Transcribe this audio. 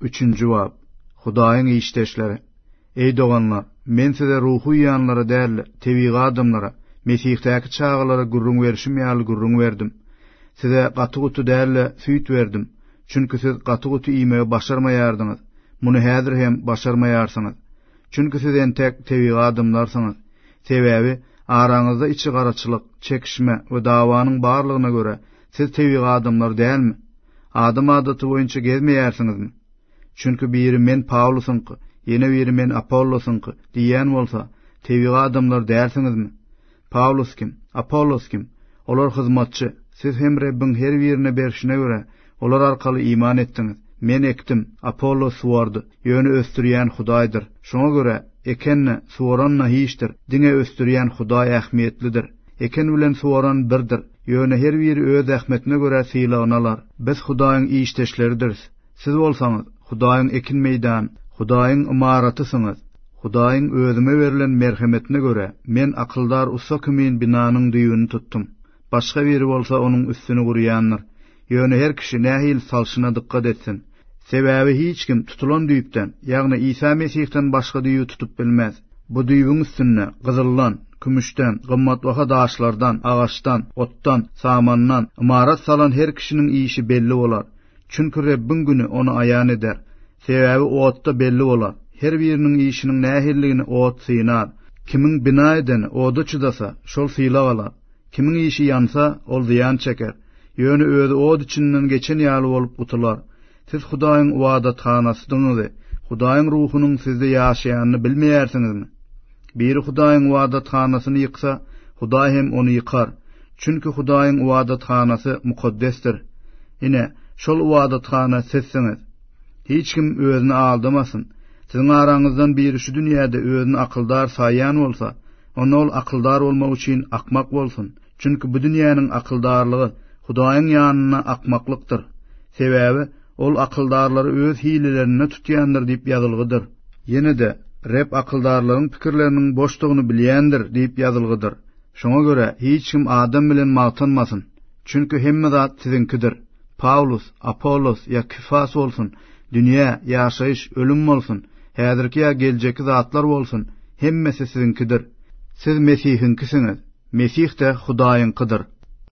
3-nji bab. Hudaýyň işdeşleri. Ey doganlar, men size ruhu ýanlara däl, tebigy adamlara, Mesihtäki çağalara gurrun berişim ýaly gurrun berdim. Size gaty-guty däl, süýt berdim. Çünki siz gaty-guty iýmege başarmaýardyňyz. Muny häzir hem başarmaýarsyňyz. Çünki siz entek tebigy adamlarsyňyz. Sebäbi araňyzda içi garaçylyk, çekişme we dawanyň barlygyna göre siz tebigy adamlar dälmi? Adam adaty boýunça gezmeýärsiňizmi? Çünki biri men Pawlusynky, ýene biri men Apollosynky diýen bolsa, tebigy adamlar dälsiňizmi? Pawlus kim? Apollos kim? Olar hyzmatçy. Siz hem Rabbiň her birine berişine göre olar arkaly iman etdiňiz. Men ekdim, Apollos suwardy. Ýöne östürýän Hudaýdyr. Şoňa göre ekenni suwaranna hiçdir. Diňe östürýän Hudaý ähmiýetlidir. Eken bilen suwaran birdir. Ýöne her biri öz ähmetine göre sylagyny alar. Biz Hudaýyň işdeşleridir. Siz bolsaňyz Hudaýyň ekin meýdan, Hudaýyň imaratysyňyz. Hudaýyň özüme berilen merhemetine göre men akyldar ussa kimin binanyň düýüni tutdum. Başga biri bolsa onuň üstüne gurýanlar. Ýöne her kişi nähil salşyna dikkat etsin. Sebäbi hiç kim tutulan düýüpden, ýagny İsa Mesihden başga düýü tutup bilmez. Bu düýüň üstüne gyzyllan, kümüşden, gymmatbaha daşlardan, agaçdan, otdan, samandan imarat salan her kişiniň işi belli bolar. Çünki Rabbiň güni onu aýan eder. Sebäbi otda belli bolar. Her biriniň işiniň nähilligini ot synar. Kimiň bina edeni oda çydasa, şol syla alar. Kimiň işi yansa, ol ziyan çeker. Ýöne özü od içinden geçen ýaly bolup utular. Siz Hudaýyň wadatxanasydyňyz. Hudaýyň ruhunyň sizde ýaşaýanyny bilmeýärsiňizmi? Biri Hudaýyň wadatxanasyny ýyksa, Hudaý hem onu ýykar. Çünki Hudaýyň wadatxanasy mukaddesdir. Ine şol wadatxana sizsiňiz. Hiç kim özüni aldamasyn. Siziň araňyzdan biri şu dünýäde özüni akyldar saýan bolsa, onu ol akyldar bolmak üçin akmak bolsun. Çünki bu dünýäniň akyldarlygy Hudaýyň ýanyna akmaklykdyr. Sebäbi ol akyldarlary öz hilelerine tutýandyr diýip ýazylgydyr. Ýene de Rab akyldarlaryň pikirleriniň boşdugyny bilýändir diýip ýazylgydyr. Şoňa göre hiç kim adam bilen magtanmasyn. Çünki hemme zat sizinkidir. Pawlus, Apollos ýa Kefas bolsun, dünýä, ýaşaýyş, ölüm bolsun, häzirki ýa geljeki zatlar bolsun, hemmesi sizinkidir. Siz Mesihiňkisiňiz. Mesih de Hudaýyňkydyr.